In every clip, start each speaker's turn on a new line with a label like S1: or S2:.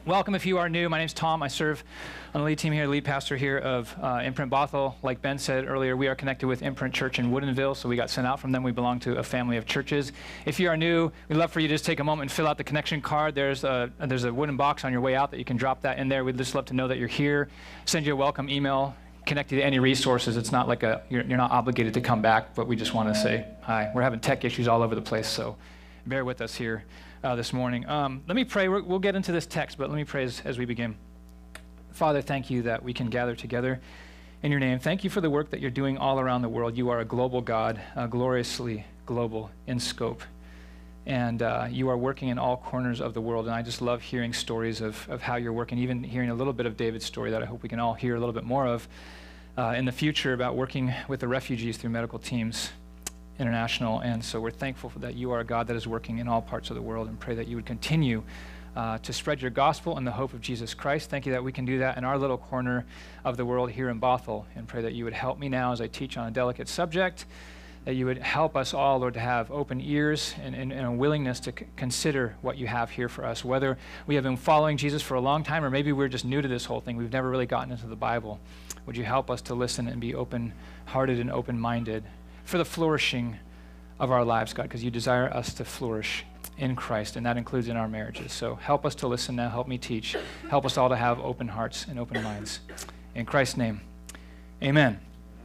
S1: Welcome if you are new. My name's Tom. I serve on the lead team here, lead pastor here of Imprint Bothell. Like Ben said earlier, we are connected with Imprint Church in Woodinville, so we got sent out from them. We belong to a family of churches. If you are new, we'd love for you to just take a moment and fill out the connection card. There's a wooden box on your way out that you can drop that in there. We'd just love to know that you're here. Send you a welcome email, connect you to any resources. It's not like you're not obligated to come back, but we just want to say hi. We're having tech issues all over the place, so bear with us here this morning. Let me pray. We'll get into this text, but let me pray as we begin. Father, thank you that we can gather together in your name. Thank you for the work that you're doing all around the world. You are a global God, gloriously global in scope. And you are working in all corners of the world. And I just love hearing stories of how you're working, even hearing a little bit of David's story that I hope we can all hear a little bit more of in the future about working with the refugees through medical teams international. And so we're thankful for that you are a God that is working in all parts of the world, and pray that you would continue to spread your gospel and the hope of Jesus Christ. Thank you that we can do that in our little corner of the world here in Bothell, and pray that you would help me now as I teach on a delicate subject, that you would help us all, Lord, to have open ears and a willingness to consider what you have here for us, whether we have been following Jesus for a long time or maybe we're just new to this whole thing. We've never really gotten into the Bible. Would you help us to listen and be open-hearted and open-minded for the flourishing of our lives, God, because you desire us to flourish in Christ, and that includes in our marriages. So help us to listen now. Help me teach. Help us all to have open hearts and open minds. In Christ's name, amen.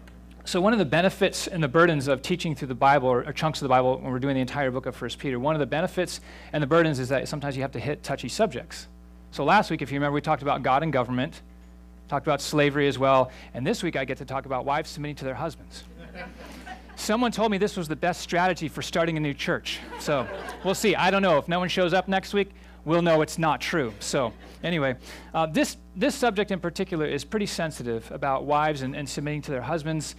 S1: So one of the benefits and the burdens of teaching through the Bible, or chunks of the Bible, when we're doing the entire book of 1 Peter, one of the benefits and the burdens is that sometimes you have to hit touchy subjects. So last week, if you remember, we talked about God and government, talked about slavery as well, and this week I get to talk about wives submitting to their husbands. Someone told me this was the best strategy for starting a new church. So we'll see. I don't know. If no one shows up next week, we'll know it's not true. So anyway, this subject in particular is pretty sensitive about wives and submitting to their husbands,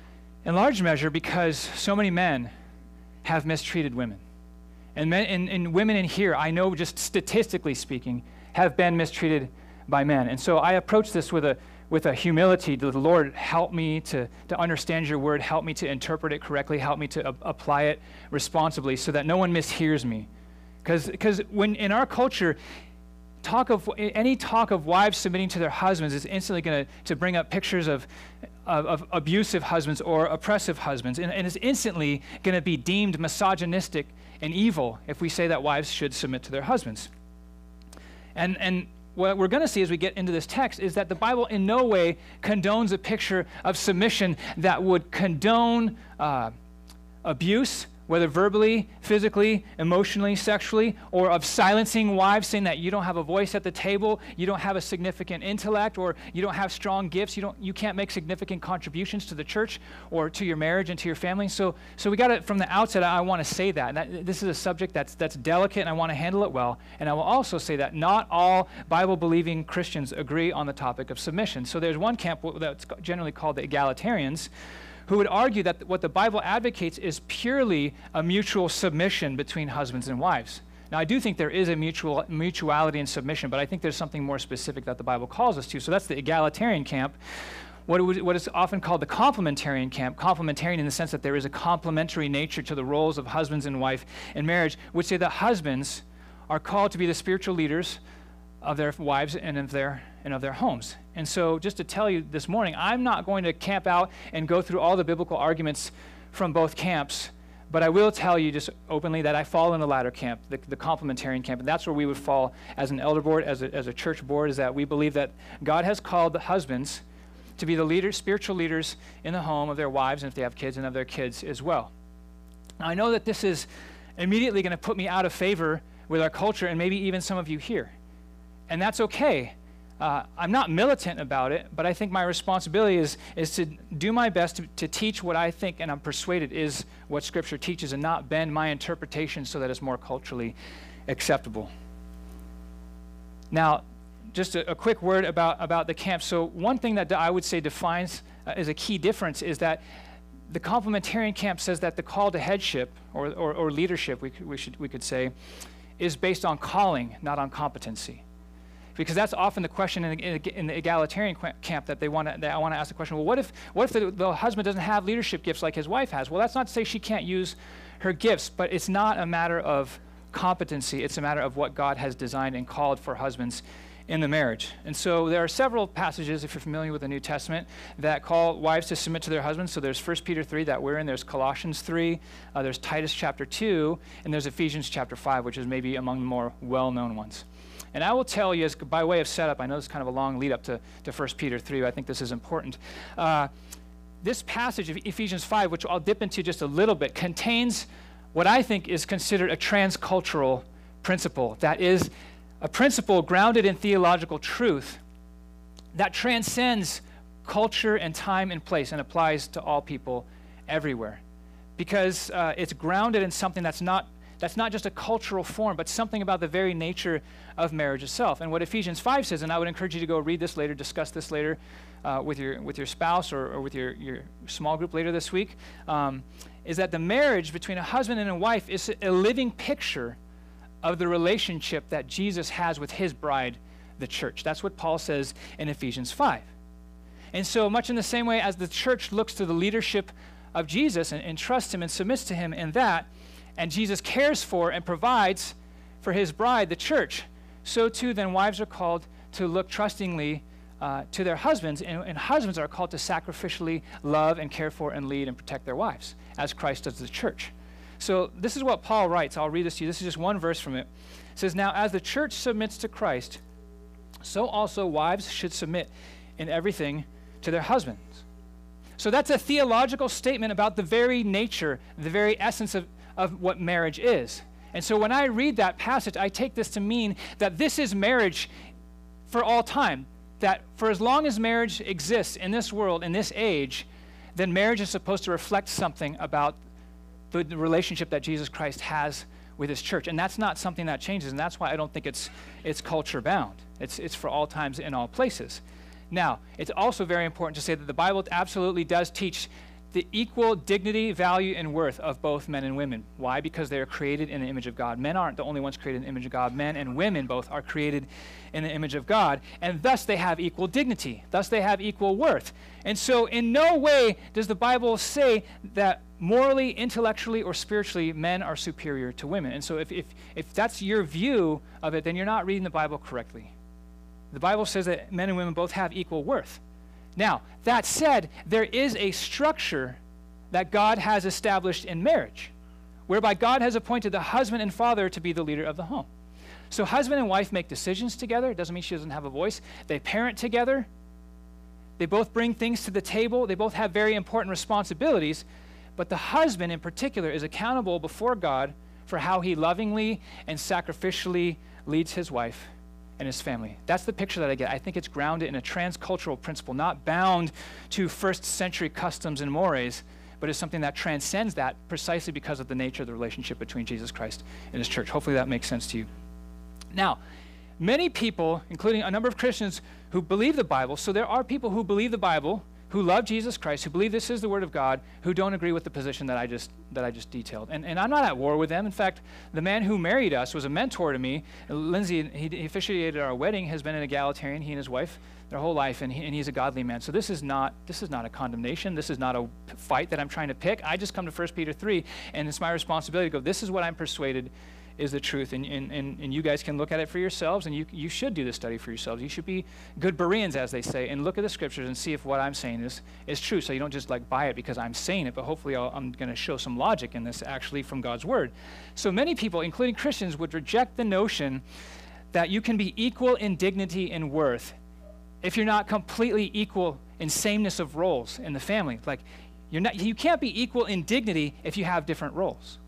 S1: in large measure because so many men have mistreated women. And men, and women in here, I know just statistically speaking, have been mistreated by men. And so I approach this with a humility. The Lord, help me to understand your word, help me to interpret it correctly, help me to apply it responsibly so that no one mishears me. Because when in our culture, any talk of wives submitting to their husbands is instantly going to bring up pictures of abusive husbands or oppressive husbands, and it's instantly going to be deemed misogynistic and evil if we say that wives should submit to their husbands. And what we're going to see as we get into this text is that the Bible in no way condones a picture of submission that would condone abuse, whether verbally, physically, emotionally, sexually, or of silencing wives, saying that you don't have a voice at the table, you don't have a significant intellect, or you don't have strong gifts, you can't make significant contributions to the church or to your marriage and to your family. So we got it from the outset. I want to say that this is a subject that's delicate, and I want to handle it well. And I will also say that not all Bible-believing Christians agree on the topic of submission. So there's one camp that's generally called the egalitarians, who would argue that what the Bible advocates is purely a mutual submission between husbands and wives. Now, I do think there is a mutuality in submission, but I think there's something more specific that the Bible calls us to. So that's the egalitarian camp. What is often called the complementarian camp, complementarian in the sense that there is a complementary nature to the roles of husbands and wife in marriage, which say that husbands are called to be the spiritual leaders of their wives and of their homes. And so just to tell you this morning, I'm not going to camp out and go through all the biblical arguments from both camps, but I will tell you just openly that I fall in the latter camp, the complementarian camp, and that's where we would fall as an elder board, as a church board, is that we believe that God has called the husbands to be the leaders, spiritual leaders in the home of their wives, and if they have kids, and of their kids as well. Now, I know that this is immediately going to put me out of favor with our culture, and maybe even some of you here. And that's okay. I'm not militant about it, but I think my responsibility is to do my best to teach what I think and I'm persuaded is what Scripture teaches, and not bend my interpretation so that it's more culturally acceptable. Now, just a quick word about the camp. So one thing that I would say defines as a key difference is that the complementarian camp says that the call to headship or leadership, we could say, is based on calling, not on competency. Because that's often the question in the egalitarian camp that I want to ask the question, well, what if the husband doesn't have leadership gifts like his wife has? Well, that's not to say she can't use her gifts, but it's not a matter of competency. It's a matter of what God has designed and called for husbands in the marriage. And so there are several passages, if you're familiar with the New Testament, that call wives to submit to their husbands. So there's 1 Peter 3 that we're in, there's Colossians 3, there's Titus chapter 2, and there's Ephesians chapter 5, which is maybe among the more well-known ones. And I will tell you, as by way of setup, I know it's kind of a long lead up to 1 Peter 3, but I think this is important. This passage of Ephesians 5, which I'll dip into just a little bit, contains what I think is considered a transcultural principle. That is a principle grounded in theological truth that transcends culture and time and place and applies to all people everywhere. Because it's grounded in something that's not just a cultural form, but something about the very nature of marriage itself. And what Ephesians 5 says, and I would encourage you to go read this later, discuss this later with your spouse or with your small group later this week, is that the marriage between a husband and a wife is a living picture of the relationship that Jesus has with his bride, the church. That's what Paul says in Ephesians 5. And so much in the same way as the church looks to the leadership of Jesus and trusts him and submits to him in that, and Jesus cares for and provides for his bride, the church, so too then wives are called to look trustingly to their husbands, and husbands are called to sacrificially love and care for and lead and protect their wives, as Christ does the church. So this is what Paul writes. I'll read this to you. This is just one verse from it. It says, "Now as the church submits to Christ, so also wives should submit in everything to their husbands." So that's a theological statement about the very nature, the very essence of what marriage is. And so when I read that passage, I take this to mean that this is marriage for all time, that for as long as marriage exists in this world, in this age, then marriage is supposed to reflect something about the relationship that Jesus Christ has with his church. And that's not something that changes, and that's why I don't think it's culture bound. It's for all times in all places. Now, it's also very important to say that the Bible absolutely does teach the equal dignity, value, and worth of both men and women. Why? Because they are created in the image of God. Men aren't the only ones created in the image of God. Men and women both are created in the image of God, and thus they have equal dignity. Thus they have equal worth. And so in no way does the Bible say that morally, intellectually, or spiritually men are superior to women. And so if that's your view of it, then you're not reading the Bible correctly. The Bible says that men and women both have equal worth. Now, that said, there is a structure that God has established in marriage, whereby God has appointed the husband and father to be the leader of the home. So husband and wife make decisions together. It doesn't mean she doesn't have a voice. They parent together. They both bring things to the table. They both have very important responsibilities. But the husband in particular is accountable before God for how he lovingly and sacrificially leads his wife and his family. That's the picture that I get. I think it's grounded in a transcultural principle, not bound to first century customs and mores, but is something that transcends that precisely because of the nature of the relationship between Jesus Christ and his church. Hopefully that makes sense to you. Now, many people, including a number of Christians who believe the Bible, so there are people who believe the Bible, who love Jesus Christ, who believe this is the Word of God, who don't agree with the position that I just detailed. And I'm not at war with them. In fact, the man who married us was a mentor to me. Lindsay, he officiated our wedding, has been an egalitarian, he and his wife, their whole life, and he's a godly man. So this is not a condemnation. This is not a fight that I'm trying to pick. I just come to 1 Peter 3, and it's my responsibility to go, this is what I'm persuaded is the truth, and you guys can look at it for yourselves, and you should do the study for yourselves. You should be good Bereans, as they say, and look at the scriptures and see if what I'm saying is true, so you don't just like buy it because I'm saying it, but hopefully I'm going to show some logic in this actually from God's word. So many people, including Christians, would reject the notion that you can be equal in dignity and worth if you're not completely equal in sameness of roles in the family. Like, you can't be equal in dignity if you have different roles.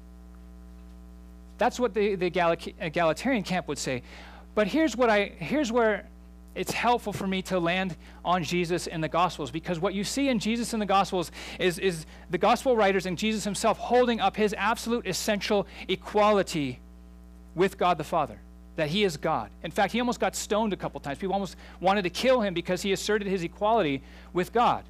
S1: That's what the egalitarian camp would say. But here's where it's helpful for me to land on Jesus in the Gospels, because what you see in Jesus in the Gospels is the Gospel writers and Jesus himself holding up his absolute essential equality with God the Father, that he is God. In fact, he almost got stoned a couple times. People almost wanted to kill him because he asserted his equality with God.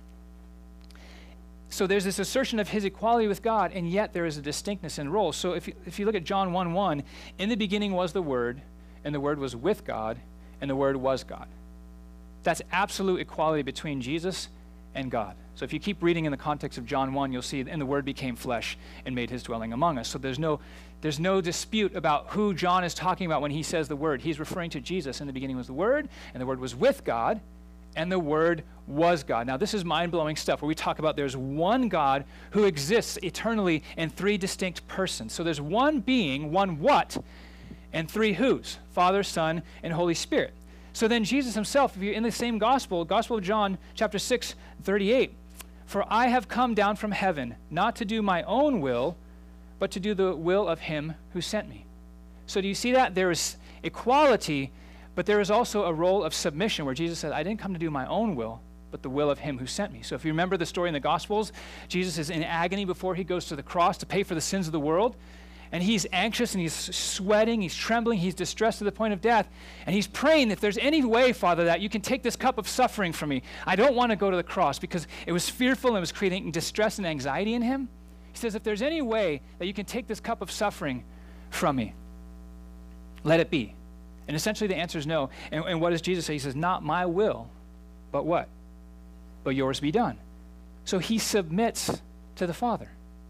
S1: So there's this assertion of his equality with God, and yet there is a distinctness in roles. So if you look at John 1:1, in the beginning was the Word, and the Word was with God, and the Word was God. That's absolute equality between Jesus and God. So if you keep reading in the context of John 1, you'll see, and the Word became flesh and made his dwelling among us. So there's no dispute about who John is talking about when he says the Word. He's referring to Jesus. In the beginning was the Word, and the Word was with God, and the Word was God. Now, this is mind-blowing stuff where we talk about there's one God who exists eternally in three distinct persons. So there's one being, one what, and three who's, Father, Son, and Holy Spirit. So then Jesus himself, if you're in the same Gospel of John, chapter 6, 38, "For I have come down from heaven, not to do my own will, but to do the will of him who sent me." So do you see that? There is equality, but there is also a role of submission where Jesus said, I didn't come to do my own will, but the will of him who sent me. So if you remember the story in the Gospels, Jesus is in agony before he goes to the cross to pay for the sins of the world. And he's anxious and he's sweating, he's trembling, he's distressed to the point of death. And he's praying, if there's any way, Father, that you can take this cup of suffering from me. I don't want to go to the cross, because it was fearful and it was creating distress and anxiety in him. He says, if there's any way that you can take this cup of suffering from me, let it be. And essentially the answer is no. And what does Jesus say? He says, not my will, but what? But yours be done. So he submits to the Father.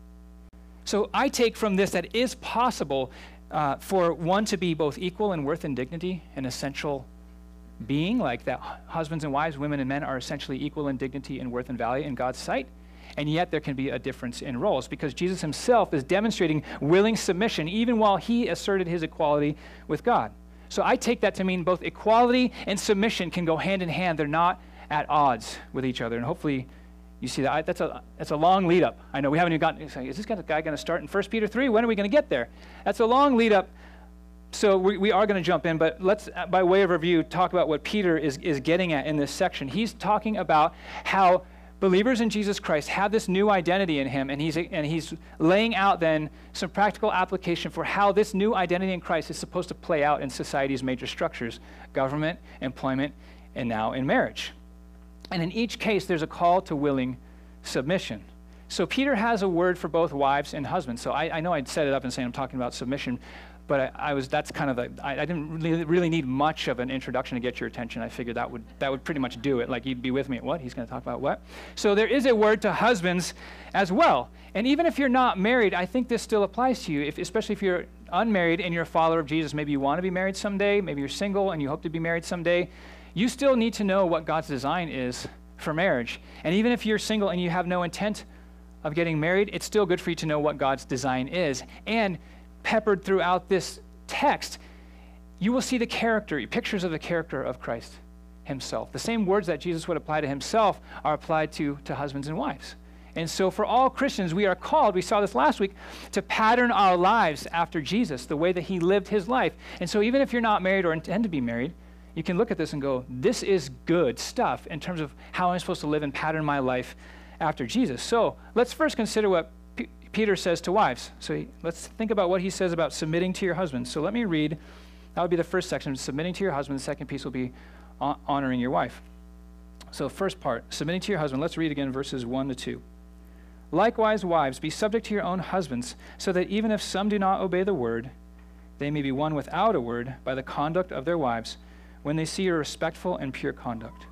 S1: So I take from this that it is possible for one to be both equal in worth and dignity, an essential being, like that husbands and wives, women and men are essentially equal in dignity and worth and value in God's sight. And yet there can be a difference in roles, because Jesus himself is demonstrating willing submission even while he asserted his equality with God. So I take that to mean both equality and submission can go hand in hand. They're not at odds with each other. And hopefully you see that. That's a long lead up. I know we haven't even gotten, is this guy going to start in 1 Peter 3? When are we going to get there? That's a long lead up. So we are going to jump in, but let's, by way of review, talk about what Peter is getting at in this section. He's talking about how believers in Jesus Christ have this new identity in him, and he's laying out then some practical application for how this new identity in Christ is supposed to play out in society's major structures: government, employment, and now in marriage. And in each case, there's a call to willing submission. So Peter has a word for both wives and husbands. So I know I'd set it up and saying I'm talking about submission, but I didn't really need much of an introduction to get your attention. I figured that would pretty much do it. Like, you'd be with me at what? He's going to talk about what? So there is a word to husbands as well. And even if you're not married, I think this still applies to you, especially if you're unmarried and you're a follower of Jesus. Maybe you want to be married someday. Maybe you're single and you hope to be married someday. You still need to know what God's design is for marriage. And even if you're single and you have no intent of getting married, it's still good for you to know what God's design is. And peppered throughout this text, you will see the character, pictures of the character of Christ himself. The same words that Jesus would apply to himself are applied to husbands and wives. And so for all Christians, we are called, we saw this last week, to pattern our lives after Jesus, the way that he lived his life. And so even if you're not married or intend to be married, you can look at this and go, this is good stuff in terms of how I'm supposed to live and pattern my life after Jesus. So let's first consider what Peter says to wives. So let's think about what he says about submitting to your husband. So let me read. That would be the first section, submitting to your husband. The second piece will be honoring your wife. So first part, submitting to your husband. Let's read again verses 1 to 2. Likewise, wives, be subject to your own husbands, so that even if some do not obey the word, they may be won without a word by the conduct of their wives, when they see your respectful and pure conduct.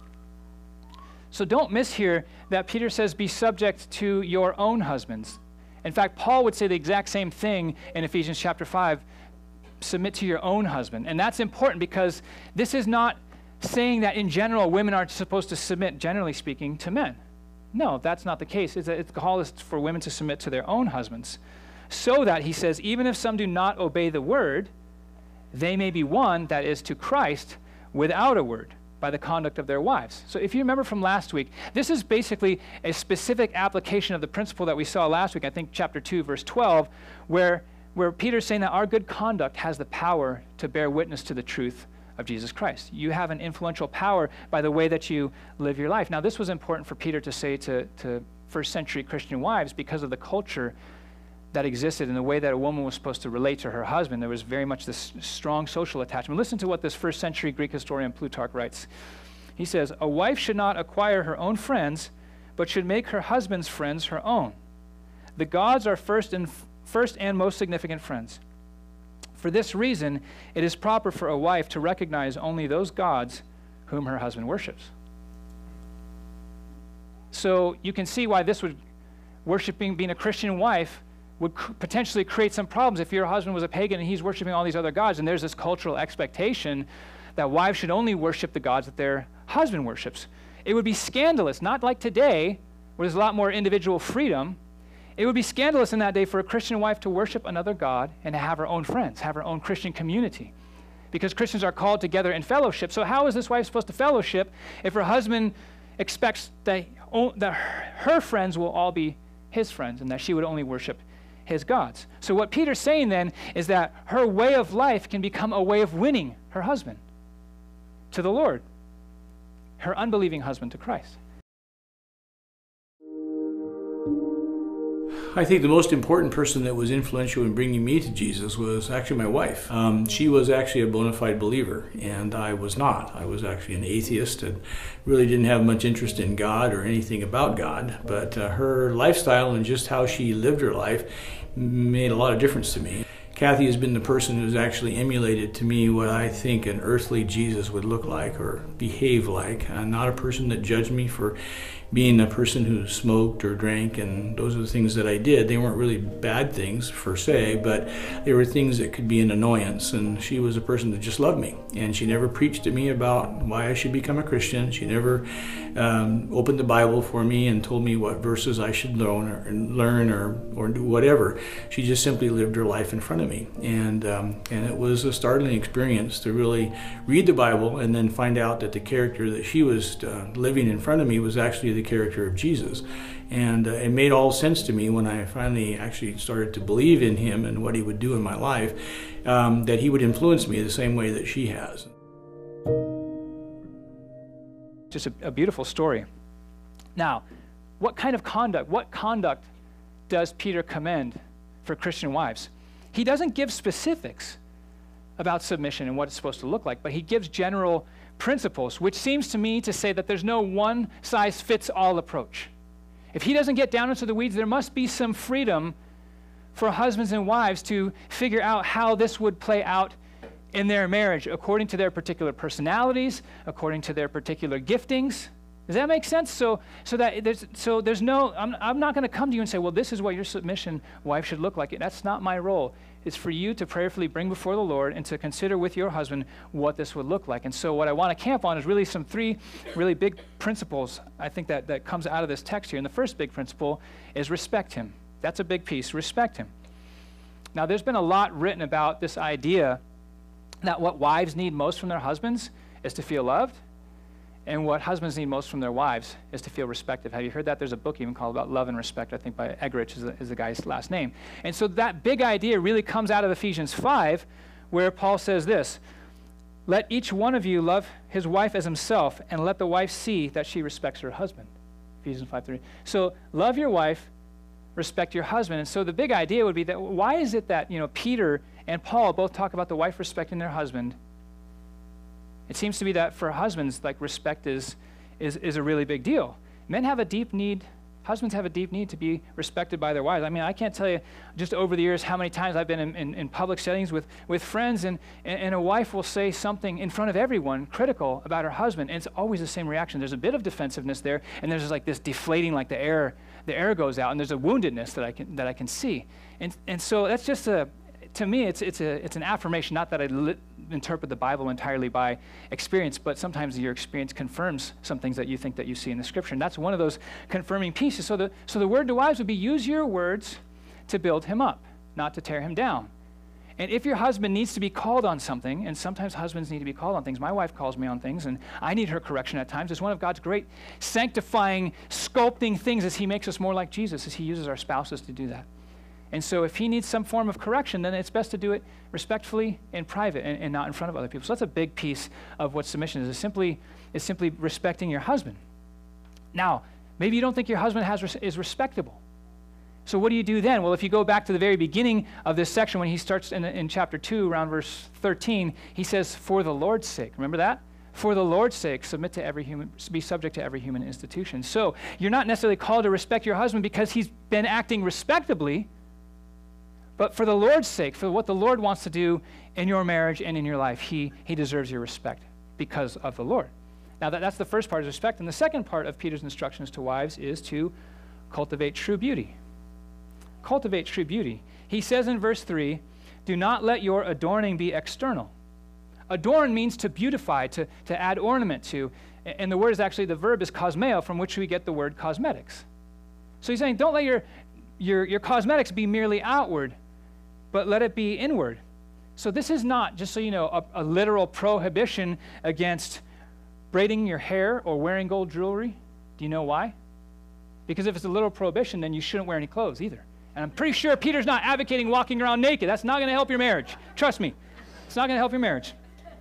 S1: So don't miss here that Peter says, be subject to your own husbands. In fact, Paul would say the exact same thing in Ephesians chapter 5, submit to your own husband. And that's important, because this is not saying that in general women are supposed to submit, generally speaking, to men. No, that's not the case. The call is for women to submit to their own husbands, so that, he says, even if some do not obey the word, they may be won, that is, to Christ, without a word, by the conduct of their wives. So if you remember from last week, this is basically a specific application of the principle that we saw last week, I think chapter 2, verse 12, where Peter's saying that our good conduct has the power to bear witness to the truth of Jesus Christ. You have an influential power by the way that you live your life. Now, this was important for Peter to say to first century Christian wives because of the culture that existed and the way that a woman was supposed to relate to her husband. There was very much this strong social attachment. Listen to what this first century Greek historian Plutarch writes. He says, a wife should not acquire her own friends, but should make her husband's friends her own. The gods are first and most significant friends. For this reason, it is proper for a wife to recognize only those gods whom her husband worships. So you can see why this would, being a Christian wife, would potentially create some problems if your husband was a pagan and he's worshiping all these other gods, and there's this cultural expectation that wives should only worship the gods that their husband worships. It would be scandalous, not like today, where there's a lot more individual freedom. It would be scandalous in that day for a Christian wife to worship another god and to have her own friends, have her own Christian community. Because Christians are called together in fellowship. So how is this wife supposed to fellowship if her husband expects that her friends will all be his friends and that she would only worship his gods? So what Peter's saying then is that her way of life can become a way of winning her husband to the Lord, her unbelieving husband to Christ.
S2: I think the most important person that was influential in bringing me to Jesus was actually my wife. She was actually a bona fide believer, and I was not. I was actually an atheist and really didn't have much interest in God or anything about God. But her lifestyle and just how she lived her life made a lot of difference to me. Kathy has been the person who's actually emulated to me what I think an earthly Jesus would look like or behave like. Not a person that judged me for being a person who smoked or drank, and those are the things that I did. They weren't really bad things per se, but they were things that could be an annoyance. And she was a person that just loved me, and she never preached to me about why I should become a Christian. She never opened the Bible for me and told me what verses I should learn or do whatever. She just simply lived her life in front of me, and it was a startling experience to really read the Bible and then find out that the character that she was living in front of me was actually the character of Jesus. And it made all sense to me when I finally actually started to believe in him and what he would do in my life, that he would influence me the same way that she has.
S1: Just a beautiful story. Now, what conduct does Peter commend for Christian wives? He doesn't give specifics about submission and what it's supposed to look like, but he gives general principles, which seems to me to say that there's no one-size-fits-all approach. If he doesn't get down into the weeds, there must be some freedom for husbands and wives to figure out how this would play out in their marriage according to their particular personalities, according to their particular giftings. Does that make sense? So there's no, I'm not going to come to you and say, well, this is what your submission wife should look like. That's not my role. It's for you to prayerfully bring before the Lord and to consider with your husband what this would look like. And so what I want to camp on is really three really big principles, I think, that comes out of this text here. And the first big principle is respect him. That's a big piece, respect him. Now, there's been a lot written about this idea that what wives need most from their husbands is to feel loved, and what husbands need most from their wives is to feel respected. Have you heard that? There's a book even called about love and respect, I think by Eggerichs is the guy's last name. And so that big idea really comes out of Ephesians 5, where Paul says this: let each one of you love his wife as himself, and let the wife see that she respects her husband. Ephesians 5:3. So love your wife, respect your husband. And so the big idea would be that why is it that Peter and Paul both talk about the wife respecting their husband? It seems to be that for husbands, like, respect is a really big deal. Men have a deep need, husbands have a deep need to be respected by their wives. I mean, I can't tell you just over the years how many times I've been in public settings with friends, and a wife will say something in front of everyone critical about her husband, and it's always the same reaction. There's a bit of defensiveness there, and there's like this deflating, like the air goes out, and there's a woundedness that I can see. And so that's just to me, it's an affirmation, not that I interpret the Bible entirely by experience, but sometimes your experience confirms some things that you think that you see in the Scripture, and that's one of those confirming pieces. So the word to wives would be, use your words to build him up, not to tear him down. And if your husband needs to be called on something, and sometimes husbands need to be called on things. My wife calls me on things, and I need her correction at times. It's one of God's great sanctifying, sculpting things as he makes us more like Jesus, as he uses our spouses to do that. And so if he needs some form of correction, then it's best to do it respectfully in private and not in front of other people. So that's a big piece of what submission is simply respecting your husband. Now, maybe you don't think your husband is respectable. So what do you do then? Well, if you go back to the very beginning of this section, when he starts in chapter 2, around verse 13, he says, for the Lord's sake. Remember that? For the Lord's sake, be subject to every human institution. So you're not necessarily called to respect your husband because he's been acting respectably, but for the Lord's sake, for what the Lord wants to do in your marriage and in your life, he deserves your respect because of the Lord. Now, that's the first part, is respect. And the second part of Peter's instructions to wives is to cultivate true beauty. Cultivate true beauty. He says in verse 3, do not let your adorning be external. Adorn means to beautify, to add ornament to. And the word is actually, the verb is cosmeo, from which we get the word cosmetics. So he's saying, don't let your cosmetics be merely outward, but let it be inward. So this is not, just so you know, a literal prohibition against braiding your hair or wearing gold jewelry. Do you know why? Because if it's a literal prohibition, then you shouldn't wear any clothes either. And I'm pretty sure Peter's not advocating walking around naked. That's not going to help your marriage. Trust me. It's not going to help your marriage.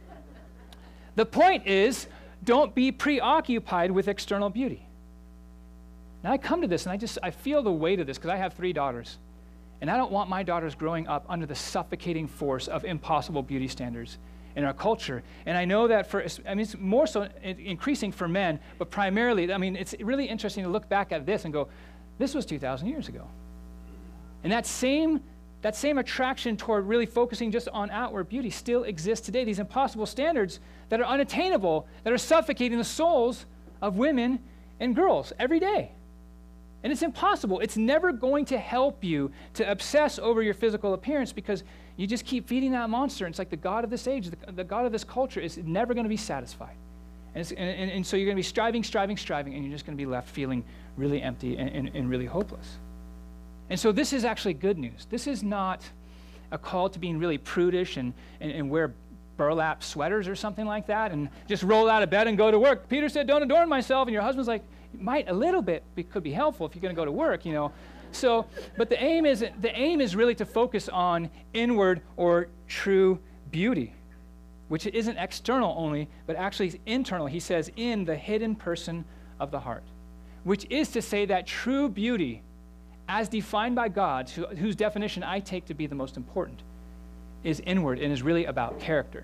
S1: The point is, don't be preoccupied with external beauty. Now I come to this and I feel the weight of this because I have 3 daughters. And I don't want my daughters growing up under the suffocating force of impossible beauty standards in our culture. And I know that it's more so increasing for men, but primarily, it's really interesting to look back at this and go, this was 2,000 years ago. And that same attraction toward really focusing just on outward beauty still exists today. These impossible standards that are unattainable, that are suffocating the souls of women and girls every day. And it's impossible. It's never going to help you to obsess over your physical appearance because you just keep feeding that monster. It's like the God of this age, the God of this culture is never going to be satisfied. And so you're going to be striving, and you're just going to be left feeling really empty and really hopeless. And so this is actually good news. This is not a call to being really prudish and wear burlap sweaters or something like that and just roll out of bed and go to work. Peter said, don't adorn myself. And your husband's like, might a little bit could be helpful if you're going to go to work, you know. So, but the aim is really to focus on inward or true beauty, which isn't external only, but actually is internal. He says, in the hidden person of the heart, which is to say that true beauty, as defined by God, whose definition I take to be the most important, is inward and is really about character.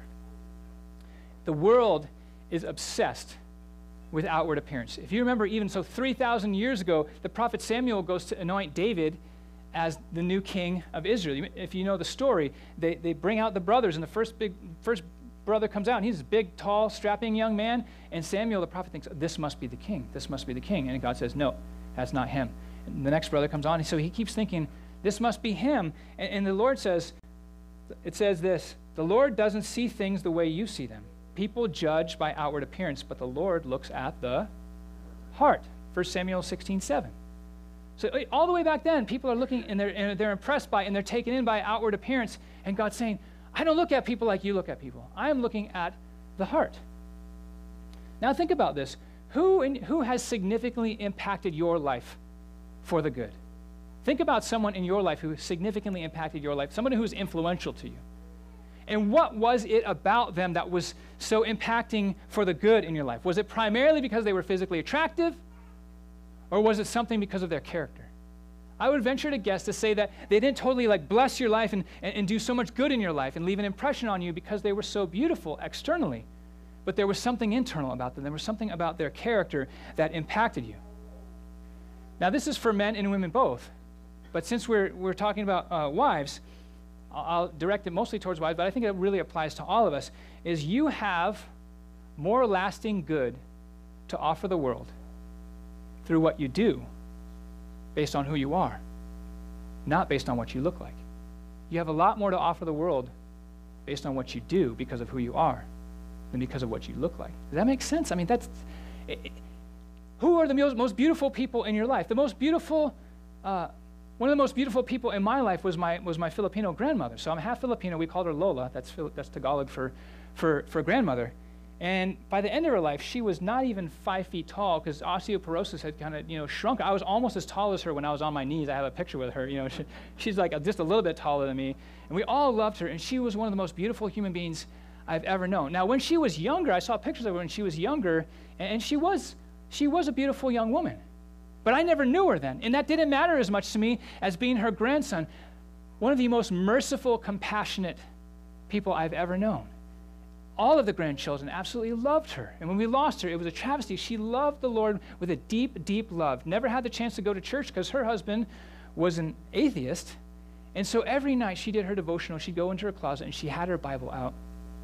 S1: The world is obsessed with outward appearance. If you remember, even so 3,000 years ago, the prophet Samuel goes to anoint David as the new king of Israel. If you know the story, they bring out the brothers, and the first brother comes out, and he's a big, tall, strapping young man, and Samuel, the prophet, thinks, this must be the king. This must be the king. And God says, no, that's not him. And the next brother comes on, and so he keeps thinking, this must be him. And the Lord says, it says this, the Lord doesn't see things the way you see them. People judge by outward appearance, but the Lord looks at the heart. 1 Samuel 16:7. So all the way back then, people are looking and they're impressed by and they're taken in by outward appearance. And God's saying, I don't look at people like you look at people. I am looking at the heart. Now think about this. Who has significantly impacted your life for the good? Think about someone in your life who significantly impacted your life, someone who was influential to you. And what was it about them that was so impacting for the good in your life? Was it primarily because they were physically attractive? Or was it something because of their character? I would venture to guess to say that they didn't totally bless your life and do so much good in your life and leave an impression on you because they were so beautiful externally. But there was something internal about them. There was something about their character that impacted you. Now this is for men and women both. But since we're talking about wives, I'll direct it mostly towards wives, but I think it really applies to all of us, is you have more lasting good to offer the world through what you do based on who you are, not based on what you look like. You have a lot more to offer the world based on what you do because of who you are than because of what you look like. Does that make sense? I mean, who are the most beautiful people in your life? The most beautiful one of the most beautiful people in my life was my Filipino grandmother. So I'm half Filipino. We called her Lola. That's Tagalog for grandmother. And by the end of her life, she was not even 5 feet tall because osteoporosis had kind of shrunk. I was almost as tall as her when I was on my knees. I have a picture with her. She's like just a little bit taller than me. And we all loved her. And she was one of the most beautiful human beings I've ever known. Now, when she was younger, I saw pictures of her when she was younger, and she was a beautiful young woman. But I never knew her then, and that didn't matter as much to me as being her grandson, one of the most merciful, compassionate people I've ever known. All of the grandchildren absolutely loved her, and when we lost her, it was a travesty. She loved the Lord with a deep, deep love. Never had the chance to go to church because her husband was an atheist, and so every night she did her devotional. She'd go into her closet, and she had her Bible out,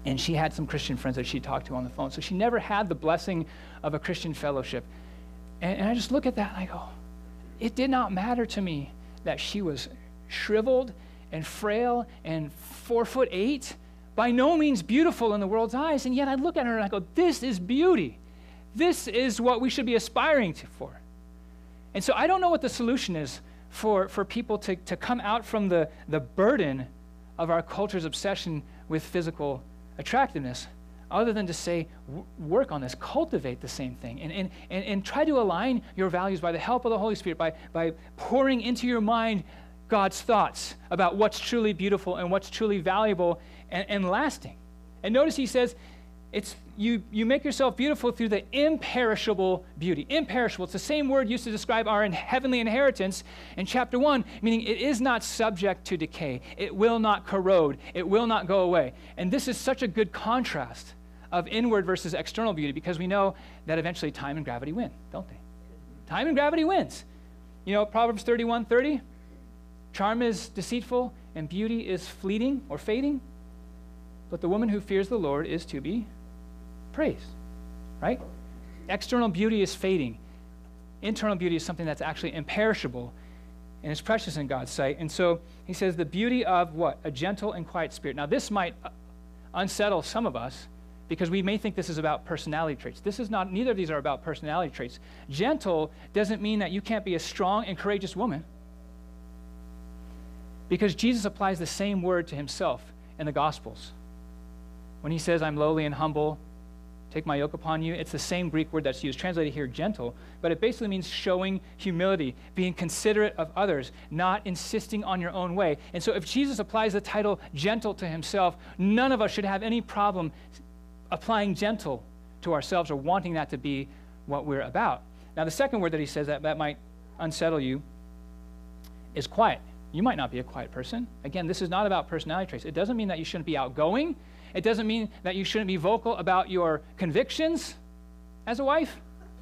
S1: And she had some Christian friends that she talked to on the phone. So she never had the blessing of a Christian fellowship. And I just look at that and I go, it did not matter to me that she was shriveled and frail and 4'8", by no means beautiful in the world's eyes. And yet I look at her and I go, this is beauty. This is what we should be aspiring for. And so I don't know what the solution is for people to come out from the burden of our culture's obsession with physical attractiveness, other than to say, work on this, cultivate the same thing, and try to align your values by the help of the Holy Spirit, by pouring into your mind God's thoughts about what's truly beautiful and what's truly valuable and lasting. And notice he says, you make yourself beautiful through the imperishable beauty. Imperishable, it's the same word used to describe our heavenly inheritance in chapter 1, meaning it is not subject to decay. It will not corrode. It will not go away. And this is such a good contrast of inward versus external beauty, because we know that eventually time and gravity win, don't they? Time and gravity wins. You know, Proverbs 31:30, charm is deceitful and beauty is fleeting or fading, but the woman who fears the Lord is to be praised, right? External beauty is fading. Internal beauty is something that's actually imperishable and is precious in God's sight. And so he says the beauty of what? A gentle and quiet spirit. Now this might unsettle some of us because we may think this is about personality traits. This is not, neither of these are about personality traits. Gentle doesn't mean that you can't be a strong and courageous woman, because Jesus applies the same word to himself in the Gospels. When he says, I'm lowly and humble, take my yoke upon you, it's the same Greek word that's used, translated here gentle, but it basically means showing humility, being considerate of others, not insisting on your own way. And so if Jesus applies the title gentle to himself, none of us should have any problem applying gentle to ourselves or wanting that to be what we're about. Now the second word that he says that might unsettle you is quiet. You might not be a quiet person. Again, this is not about personality traits. It doesn't mean that you shouldn't be outgoing. It doesn't mean that you shouldn't be vocal about your convictions as a wife.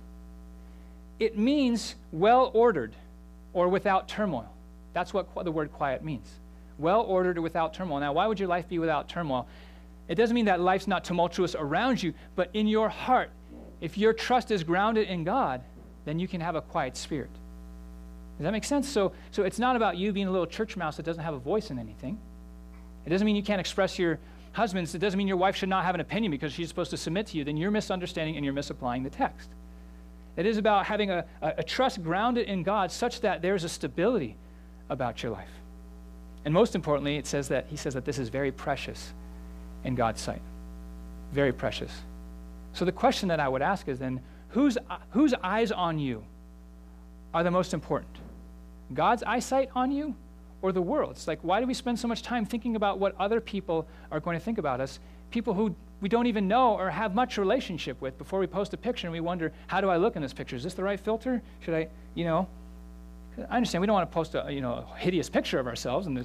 S1: It means well-ordered or without turmoil. That's what the word quiet means. Well-ordered or without turmoil. Now, why would your life be without turmoil? It doesn't mean that life's not tumultuous around you, but in your heart, if your trust is grounded in God, then you can have a quiet spirit. Does that make sense? So it's not about you being a little church mouse that doesn't have a voice in anything. It doesn't mean you can't express your husbands. It doesn't mean your wife should not have an opinion because she's supposed to submit to you. Then you're misunderstanding and you're misapplying the text. It is about having a trust grounded in God such that there's a stability about your life. And most importantly, he says that this is very precious in God's sight. Very precious. So the question that I would ask is then, whose eyes on you are the most important? God's eyesight on you or the world? It's like, why do we spend so much time thinking about what other people are going to think about us? People who we don't even know or have much relationship with before we post a picture and we wonder, how do I look in this picture? Is this the right filter? Should I, I understand we don't want to post a hideous picture of ourselves, and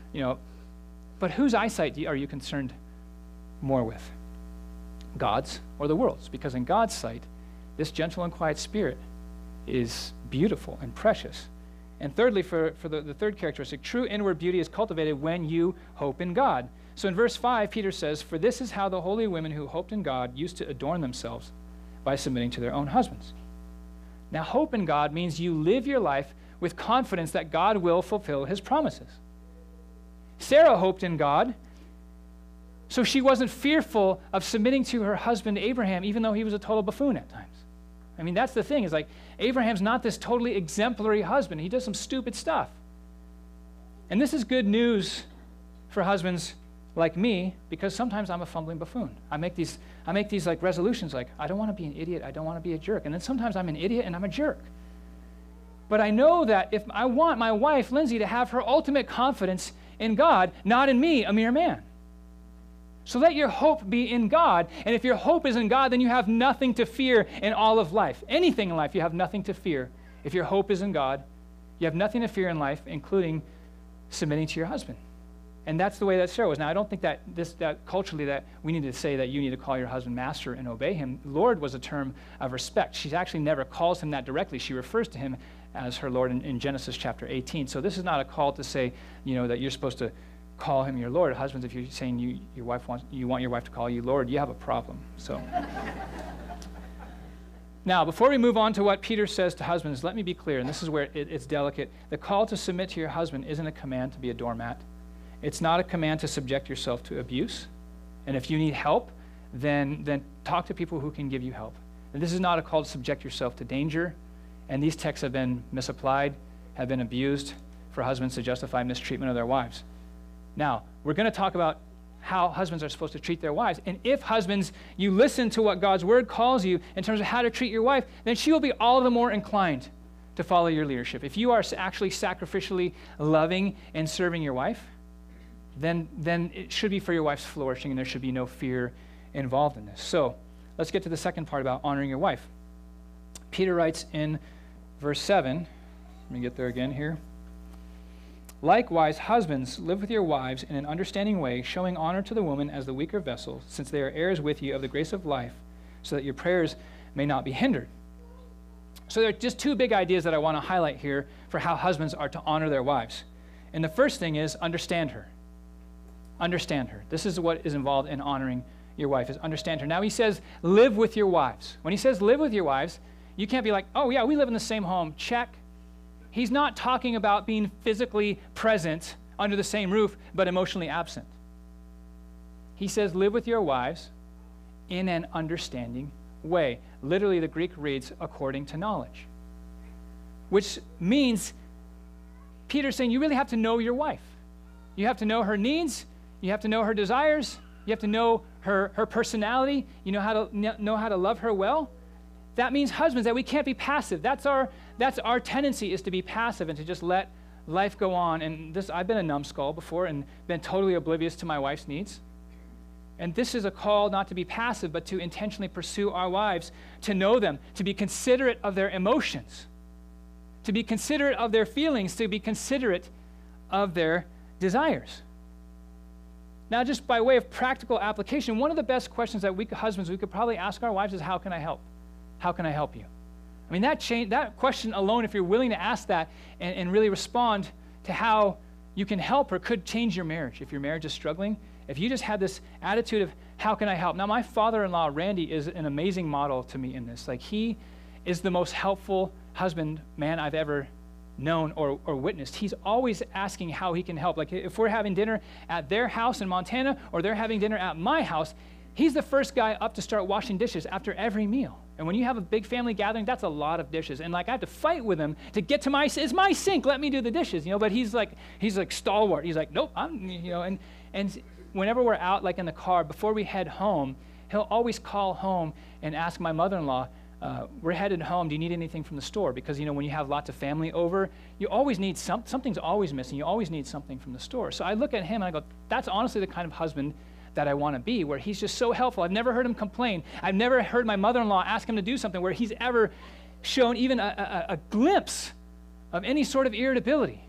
S1: but whose eyesight are you concerned more with? God's or the world's? Because in God's sight, this gentle and quiet spirit is beautiful and precious. And thirdly, for the third characteristic, true inward beauty is cultivated when you hope in God. So in verse 5, Peter says, for this is how the holy women who hoped in God used to adorn themselves by submitting to their own husbands. Now, hope in God means you live your life with confidence that God will fulfill his promises. Sarah hoped in God, so she wasn't fearful of submitting to her husband Abraham, even though he was a total buffoon at times. I mean, that's the thing, is like, Abraham's not this totally exemplary husband. He does some stupid stuff. And this is good news for husbands like me, because sometimes I'm a fumbling buffoon. I make these like resolutions like, I don't want to be an idiot, I don't want to be a jerk. And then sometimes I'm an idiot and I'm a jerk. But I know that if I want my wife, Lindsay, to have her ultimate confidence in God, not in me, a mere man. So let your hope be in God. And if your hope is in God, then you have nothing to fear in all of life. Anything in life, you have nothing to fear. If your hope is in God, you have nothing to fear in life, including submitting to your husband. And that's the way that Sarah was. Now, I don't think that culturally that we need to say that you need to call your husband master and obey him. Lord was a term of respect. She actually never calls him that directly. She refers to him as her Lord in Genesis chapter 18. So this is not a call to say, that you're supposed to call him your Lord. Husbands, if you're saying you want your wife to call you Lord, you have a problem. So now, before we move on to what Peter says to husbands, let me be clear, and this is where it's delicate. The call to submit to your husband isn't a command to be a doormat. It's not a command to subject yourself to abuse. And if you need help, then talk to people who can give you help. And this is not a call to subject yourself to danger. And these texts have been misapplied, have been abused for husbands to justify mistreatment of their wives. Now, we're going to talk about how husbands are supposed to treat their wives. And if husbands, you listen to what God's word calls you in terms of how to treat your wife, then she will be all the more inclined to follow your leadership. If you are actually sacrificially loving and serving your wife, then it should be for your wife's flourishing, and there should be no fear involved in this. So let's get to the second part about honoring your wife. Peter writes in verse 7, let me get there again here. Likewise, husbands, live with your wives in an understanding way, showing honor to the woman as the weaker vessel, since they are heirs with you of the grace of life, so that your prayers may not be hindered. So there are just two big ideas that I want to highlight here for how husbands are to honor their wives. And the first thing is understand her. Understand her. This is what is involved in honoring your wife, is understand her. Now he says, live with your wives. When he says live with your wives, you can't be like, oh yeah, we live in the same home, check. He's not talking about being physically present under the same roof, but emotionally absent. He says, live with your wives in an understanding way. Literally, the Greek reads, according to knowledge. Which means, Peter's saying, you really have to know your wife. You have to know her needs. You have to know her desires. You have to know her personality. You know how to love her well. That means, husbands, that we can't be passive. That's our tendency, is to be passive and to just let life go on. And I've been a numbskull before and been totally oblivious to my wife's needs. And this is a call not to be passive, but to intentionally pursue our wives, to know them, to be considerate of their emotions, to be considerate of their feelings, to be considerate of their desires. Now, just by way of practical application, one of the best questions that we husbands could probably ask our wives is, how can I help? How can I help you? I mean, that question alone, if you're willing to ask that and really respond to how you can help her, could change your marriage. If your marriage is struggling, if you just had this attitude of, how can I help? Now, my father-in-law, Randy, is an amazing model to me in this. Like, he is the most helpful husband, man I've ever known or witnessed. He's always asking how he can help. Like, if we're having dinner at their house in Montana or they're having dinner at my house, he's the first guy up to start washing dishes after every meal. And when you have a big family gathering, that's a lot of dishes. And like, I have to fight with him to get to it's my sink, let me do the dishes, but he's like stalwart. He's like, nope, and whenever we're out, like in the car, before we head home, he'll always call home and ask my mother-in-law, we're headed home, do you need anything from the store? Because, when you have lots of family over, you always need something's always missing. You always need something from the store. So I look at him and I go, that's honestly the kind of husband that I want to be, where he's just so helpful. I've never heard him complain. I've never heard my mother-in-law ask him to do something where he's ever shown even a glimpse of any sort of irritability.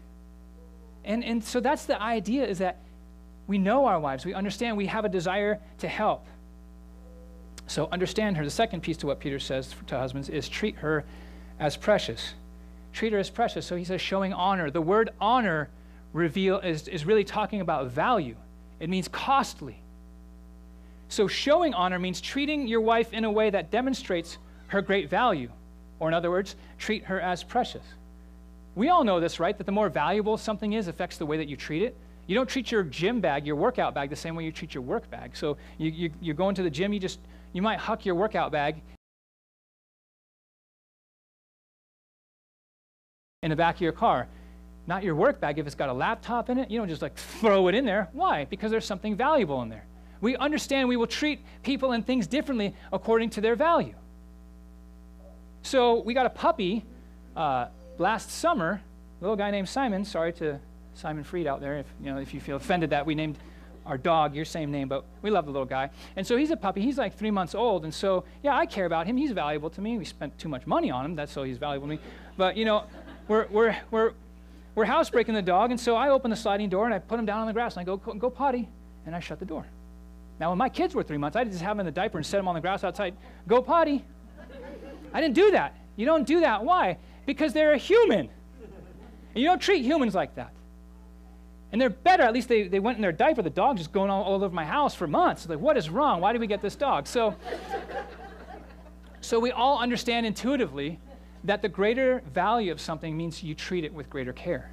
S1: And so that's the idea, is that we know our wives. We understand. We have a desire to help. So understand her. The second piece to what Peter says to husbands is treat her as precious. Treat her as precious. So he says showing honor. The word honor is really talking about value. It means costly. So showing honor means treating your wife in a way that demonstrates her great value. Or in other words, treat her as precious. We all know this, right? That the more valuable something is affects the way that you treat it. You don't treat your gym bag, your workout bag, the same way you treat your work bag. So you're going to the gym, you might huck your workout bag in the back of your car. Not your work bag. If it's got a laptop in it, you don't just like throw it in there. Why? Because there's something valuable in there. We understand we will treat people and things differently according to their value. So we got a puppy last summer, a little guy named Simon. Sorry to Simon Freed out there if you feel offended that we named our dog your same name, but we love the little guy. And so he's a puppy. He's like 3 months old. And so, yeah, I care about him. He's valuable to me. We spent too much money on him. That's so he's valuable to me. But, we're housebreaking the dog. And so I open the sliding door and I put him down on the grass and I go potty, and I shut the door. Now, when my kids were 3 months, I just have them in the diaper and set them on the grass outside. Go potty. I didn't do that. You don't do that. Why? Because they're a human. And you don't treat humans like that. And they're better. At least they went in their diaper. The dog just going all over my house for months. Like, what is wrong? Why did we get this dog? So we all understand intuitively that the greater value of something means you treat it with greater care.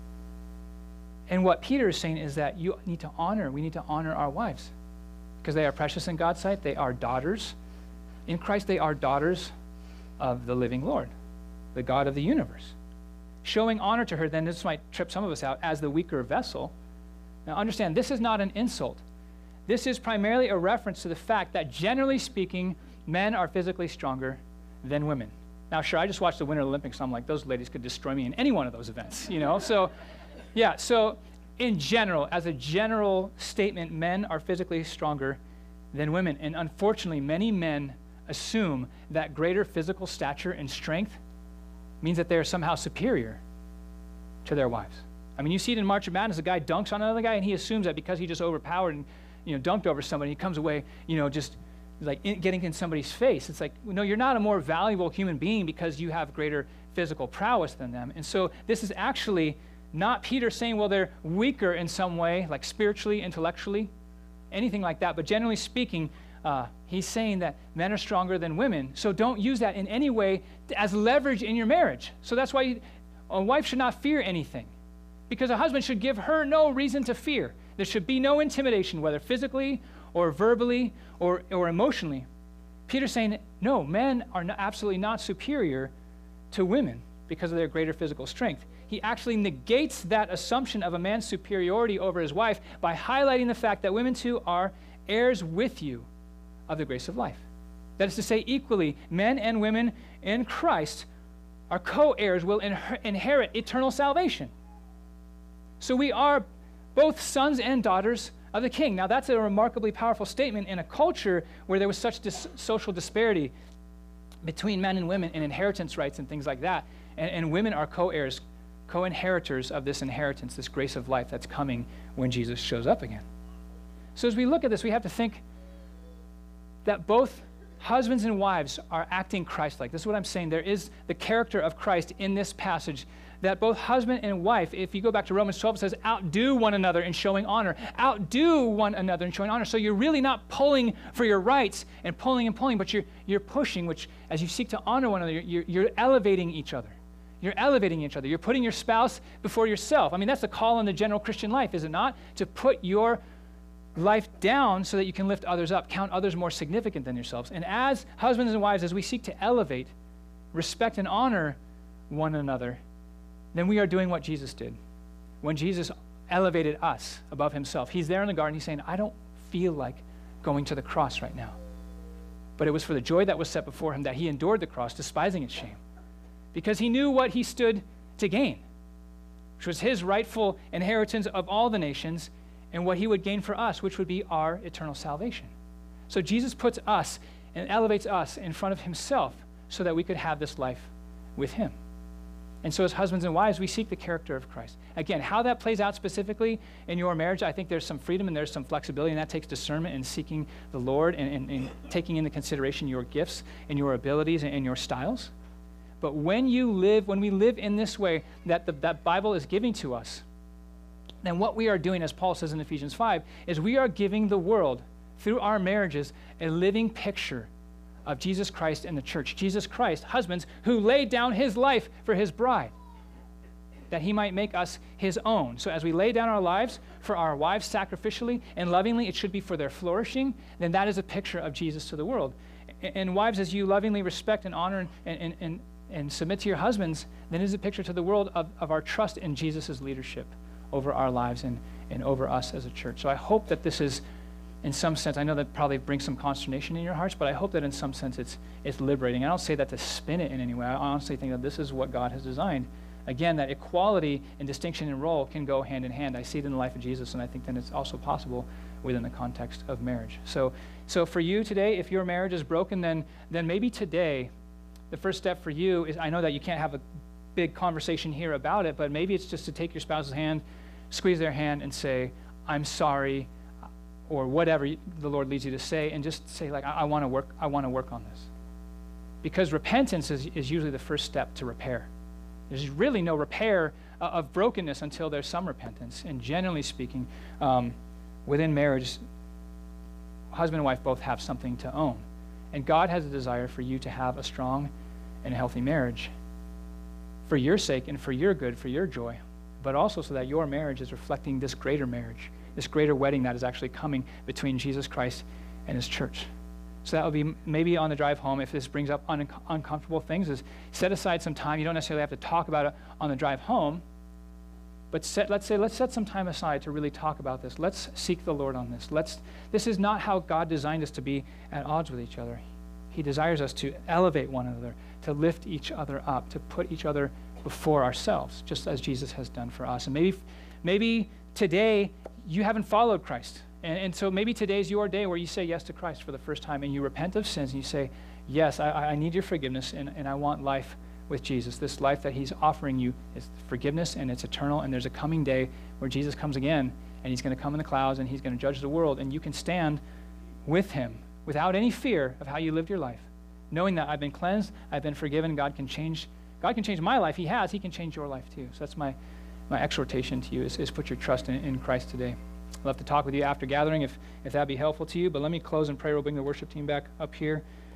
S1: And what Peter is saying is that we need to honor our wives because they are precious in God's sight. They are daughters. In Christ, they are daughters of the living Lord, the God of the universe. Showing honor to her, then this might trip some of us out, as the weaker vessel. Now understand, this is not an insult. This is primarily a reference to the fact that generally speaking, men are physically stronger than women. Now sure, I just watched the Winter Olympics, so I'm like, those ladies could destroy me in any one of those events, you know? So yeah, so in general, as a general statement, men are physically stronger than women. And unfortunately, many men assume that greater physical stature and strength means that they're somehow superior to their wives. I mean, you see it in March of Madness, a guy dunks on another guy, and he assumes that because he just overpowered and, you know, dunked over somebody, he comes away, you know, just like getting in somebody's face. It's like, no, you're not a more valuable human being because you have greater physical prowess than them. And so this is actually not Peter saying, well, they're weaker in some way, like spiritually, intellectually, anything like that. But generally speaking, he's saying that men are stronger than women. So don't use that in any way as leverage in your marriage. So that's why a wife should not fear anything, because a husband should give her no reason to fear. There should be no intimidation, whether physically or verbally or emotionally. Peter's saying, no, men are absolutely not superior to women because of their greater physical strength. He actually negates that assumption of a man's superiority over his wife by highlighting the fact that women too are heirs with you of the grace of life. That is to say, equally, men and women in Christ are co-heirs, will inherit eternal salvation. So we are both sons and daughters of the King. Now that's a remarkably powerful statement in a culture where there was such social disparity between men and women in inheritance rights and things like that. And women are co-heirs, co-inheritors of this inheritance, this grace of life that's coming when Jesus shows up again. So as we look at this, we have to think that both husbands and wives are acting Christ-like. This is what I'm saying. There is the character of Christ in this passage, that both husband and wife, if you go back to Romans 12, it says, outdo one another in showing honor. Outdo one another in showing honor. So you're really not pulling for your rights and pulling, but you're pushing, which as you seek to honor one another, you're elevating each other. You're elevating each other. You're putting your spouse before yourself. I mean, that's the call in the general Christian life, is it not? To put your life down so that you can lift others up, count others more significant than yourselves. And as husbands and wives, as we seek to elevate, respect, and honor one another, then we are doing what Jesus did. When Jesus elevated us above himself, he's there in the garden, he's saying, I don't feel like going to the cross right now. But it was for the joy that was set before him that he endured the cross, despising its shame, because he knew what he stood to gain, which was his rightful inheritance of all the nations, and what he would gain for us, which would be our eternal salvation. So Jesus puts us and elevates us in front of himself so that we could have this life with him. And so as husbands and wives, we seek the character of Christ. Again, how that plays out specifically in your marriage, I think there's some freedom and there's some flexibility, and that takes discernment and seeking the Lord and taking into consideration your gifts and your abilities and your styles. But when we live in this way that Bible is giving to us, then what we are doing, as Paul says in Ephesians 5, is we are giving the world, through our marriages, a living picture of Jesus Christ and the church. Jesus Christ, husbands, who laid down his life for his bride, that he might make us his own. So as we lay down our lives for our wives sacrificially and lovingly, it should be for their flourishing, then that is a picture of Jesus to the world. And wives, as you lovingly respect and honor and submit to your husbands, then it is a picture to the world of our trust in Jesus' leadership over our lives and over us as a church. So I hope that this is, in some sense, I know that probably brings some consternation in your hearts, but I hope that in some sense it's liberating. I don't say that to spin it in any way. I honestly think that this is what God has designed. Again, that equality and distinction in role can go hand in hand. I see it in the life of Jesus, and I think that it's also possible within the context of marriage. So for you today, if your marriage is broken, then maybe today the first step for you is, I know that you can't have a big conversation here about it, but maybe it's just to take your spouse's hand, squeeze their hand, and say, I'm sorry, or whatever the Lord leads you to say, and just say, like, I want to work on this. Because repentance is usually the first step to repair. There's really no repair of brokenness until there's some repentance. And generally speaking, within marriage, husband and wife both have something to own. And God has a desire for you to have a strong and healthy marriage for your sake and for your good, for your joy, but also so that your marriage is reflecting this greater marriage, this greater wedding that is actually coming between Jesus Christ and his church. So that would be maybe on the drive home, if this brings up uncomfortable things, is set aside some time. You don't necessarily have to talk about it on the drive home, but let's set some time aside to really talk about this. Let's seek the Lord on this. This is not how God designed us to be at odds with each other. He desires us to elevate one another, to lift each other up, to put each other before ourselves, just as Jesus has done for us. And maybe today you haven't followed Christ. And so maybe today's your day where you say yes to Christ for the first time and you repent of sins and you say, yes, I need your forgiveness and I want life with Jesus. This life that he's offering you is forgiveness and it's eternal, and there's a coming day where Jesus comes again and he's going to come in the clouds and he's going to judge the world, and you can stand with him without any fear of how you lived your life, knowing that I've been cleansed, I've been forgiven, God can change my life. He can change your life too. So that's my exhortation to you is put your trust in Christ today. I'd love to talk with you after gathering if that'd be helpful to you, but let me close in prayer. We'll bring the worship team back up here.